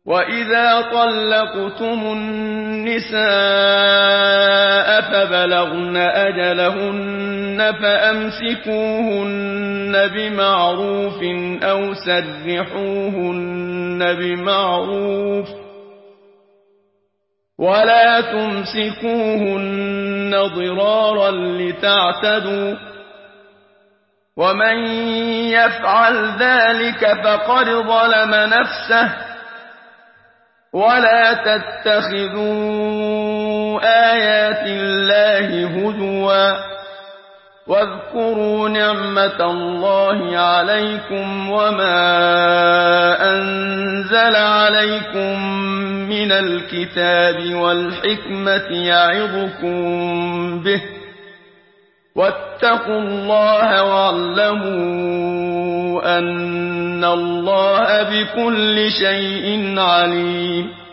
وَإِذَا طَلَّقْتُمُ النِّسَاءَ فَبَلَغْنَ أَجَلَهُنَّ فَأَمْسِكُوهُنَّ بِمَعْرُوفٍ أَوْ سَرِّحُوهُنَّ بِمَعْرُوفٍ ۚ وَلَا تُمْسِكُوهُنَّ ضِرَارًا لِّتَعْتَدُوا ۚ وَمَن يَفْعَلْ ذَٰلِكَ فَقَدْ ظَلَمَ نَفْسَهُ ۚ وَلَا تَتَّخِذُوا آيَاتِ اللَّهِ هُزُوًا ۚ وَاذْكُرُوا نِعْمَةَ اللَّهِ عَلَيْكُمْ وَمَا أَنزَلَ عَلَيْكُم مِّنَ الْكِتَابِ وَالْحِكْمَةِ يَعِظُكُم بِهِ ۚ وَاتَّقُوا اللَّهَ وَاعْلَمُوا أَنَّ اللَّهَ بِكُلِّ شَيْءٍ عَلِيمٌ